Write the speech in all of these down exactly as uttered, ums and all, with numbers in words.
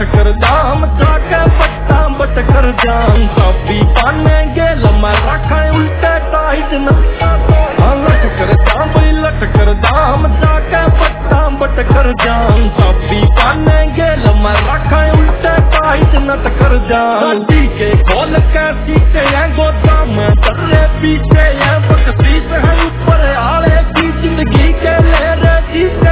कर जाम जाके पट्टा बट कर जाम चाबी पानेंगे लम्बा रखा उल्टे टाइट न लट कर जाम भाई लट कर जाम जाके पट्टा बट कर जाम चाबी पानेंगे लम्बा रखा उल्टे टाइट न कर जाम के खोल के सीटे हैं गोदाम दर्रे पीछे हैं बकसी से है ऊपर आले की जिंदगी के ले रहे जीते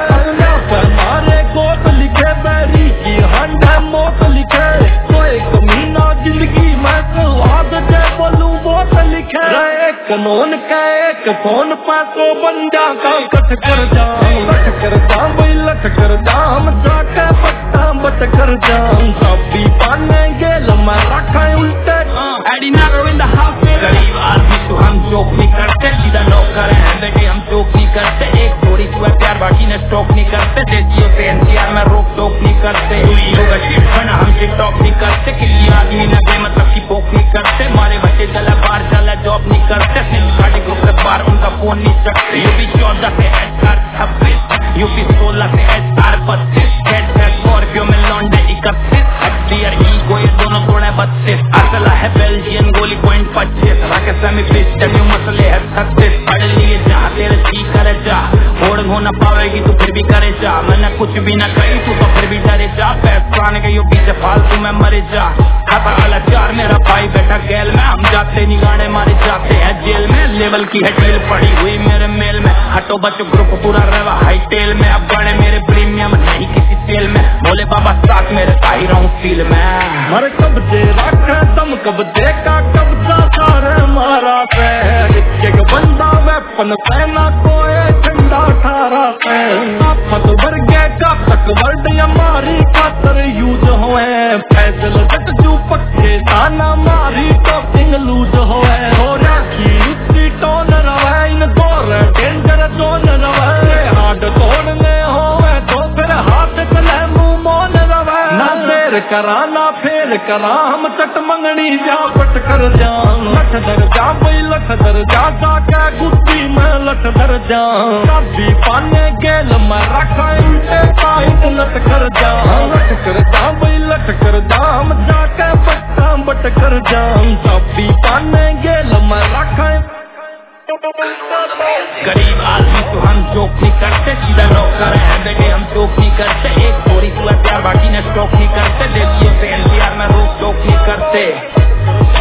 मारे गोद लिखे बैरी की हंड है मौत लिखे तो एक महीना जिंदगी में स्वाद जे बोलूं बहुत लिखे एक कानून का एक फोन पासो बंदा का कट कर जाम लट कर जाम भाई लट कर जाम जाके पट्टा बट कर जाम चाबी पानेंगे लम्बा रखा उल्टे एडी नागर इन द हाउस में गरीब आदमी तो हम जोक नहीं करते सीधा नौकर है बेटे हम जोक नहीं करते एक थोड़ी सी प्यार बाकी ने स्टॉक नहीं करते देसियों से एनसीआर में रोक टोक नहीं करते होगा शिट बना हम टिकटॉक नहीं करते किसी आदमी ने बेमतलब की पोक नहीं करते मारे बच्चे चला बाहर चला जॉब नहीं करते साढ़े ग्रुप से बाहर उनका फोन नहीं सकते यूपी चौदह से एच आर छब्बीस यूपी सोलह से एच आर बत्तीस हेड है स्कॉर्पियो में लॉन्डे इकतीस एचडीआर ईगो ये दोनों तोड़े बत्तीस असला है बेल्जियन गोली पॉइंट पच्चीस राके सेमी पिस्टन यू मसले है छत्तीस पढ़ लिए जा तेरे जी करे जा होड़ हो न पावेगी तू फिर भी करे जा मैंने कुछ भी न कही तू तो फिर भी डरे जा पहचान के यो पीछे फालतू में मरे जा खाता वाला चार मेरा भाई बैठा गैल में हम जाते नहीं गाने मारे जाते हैं जेल में लेवल की है डील पड़ी हुई मेरे मेल में हटो बच्चों ग्रुप पूरा रहा हाई टेल में अब गाने मेरे प्रीमियम नहीं किसी सेल में बोले बाबा साथ मेरे ताही रहूं फील में मर कब्जे रखे तुम कब्जे का कब्जा सारे मारा से एक बंदा वेपन पहना कोई ठंडा ठारा से फत वर्गे का तक वर्ड हमारी खातर यूज होए फैसल जट जू पक्के ताना मारी टॉपिंग लूज होए हो राखी उसकी टोन रवे इन दौर डेंजर जोन रवे हाथ तोड़ने होए तो फिर हाथ चले मुंह मौन रवे ना देर कराना फेर करा हम चट मंगनी जा पट कर जाम लठ दर जा भाई लठ दर जा जाके गुस्सी में लठ दर जा चाबी पाने गेल में रखा उल्टे टाइट लट कर जा लट कर जा भाई लट कर जाम जाके पट्टा बट कर जाम चाबी पाने गेल में रखा गरीब आदमी तो हम जोक नहीं करते सीधा नौकर है बेटे हम जोक नहीं करते एक थोड़ी सी प्यार बाकी ने स्टॉक नहीं करते देसियों से एनसीआर में रोक टोक नहीं करते